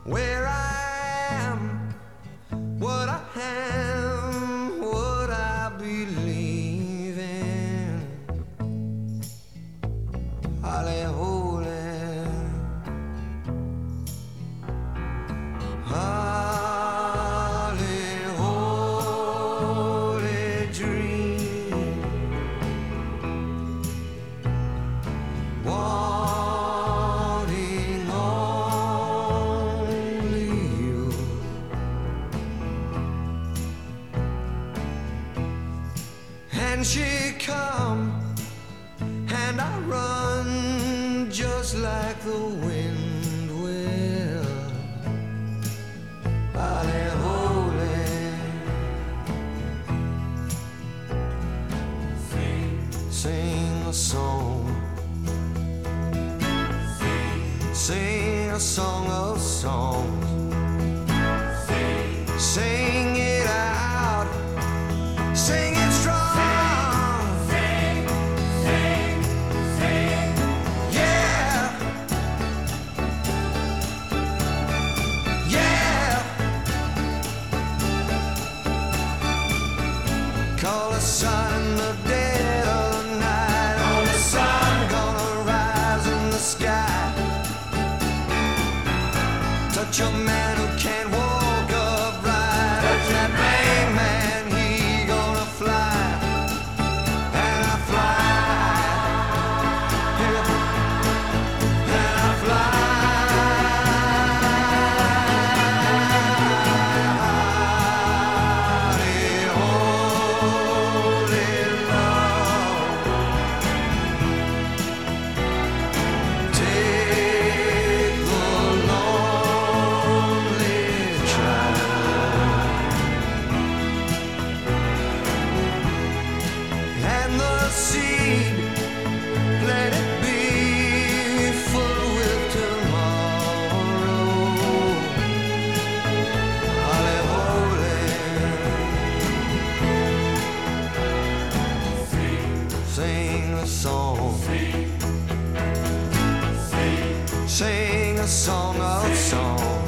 where I am, what I am, what I believe in. Holly, holy, holly, holy dream. Wanting only you. And she come, and I run just like the wind will. Holly, holy, sing a song, sing a song of songs, sing it out, sing it strong. Yeah, yeah. Call the sun in the dead of the night. Oh, the sun gonna rise in the sky. Touch a man who can't walk upright. Touch that rain man, he gonna fly. And I fly, yeah, and I fly. Holy, holy love, take the lonely child and the seed, let it be full with tomorrow. Holly, holy, sing a song, sing a song of songs.